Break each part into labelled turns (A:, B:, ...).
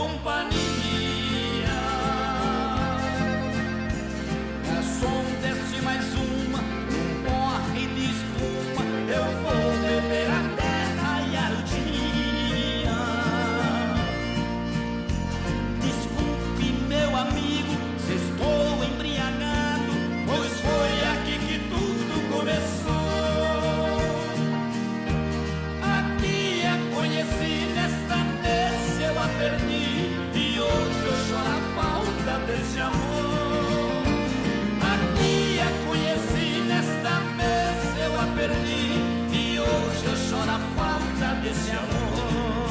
A: companhia. Garçom, desce mais uma, um porre de espuma. Eu vou beber até raiar o dia. Desculpe, meu amigo, se estou embriagado, pois foi aqui que tudo começou. Aqui a conheci, nesta vez eu a perdi, e hoje eu choro a falta desse amor. Aqui a conheci, nesta vez eu a perdi, e hoje eu choro a falta desse amor.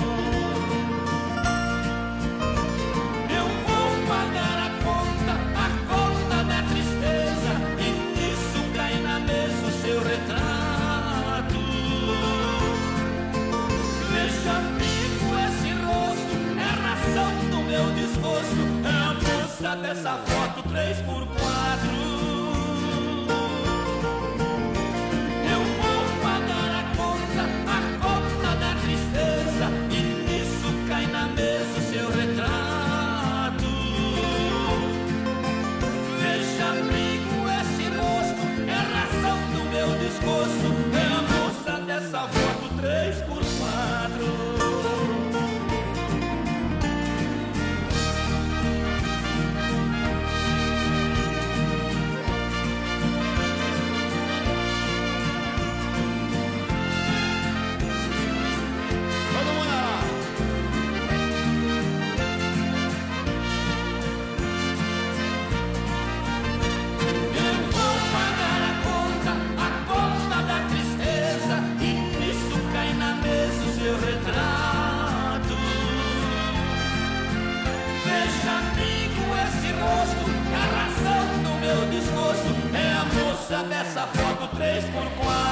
A: Eu vou pagar a conta da tristeza, e nisso cai na mesa o seu retrato. Veja, amigo, esse rosto é a razão do meu desgosto, é a moça dessa foto 3x4. Eu vou pagar a conta da tristeza, e nisso cai na mesa o seu retrato. Veja, amigo, esse rosto é a razão do meu desgosto, é a moça dessa foto 3x4. Dessa foto 3x4.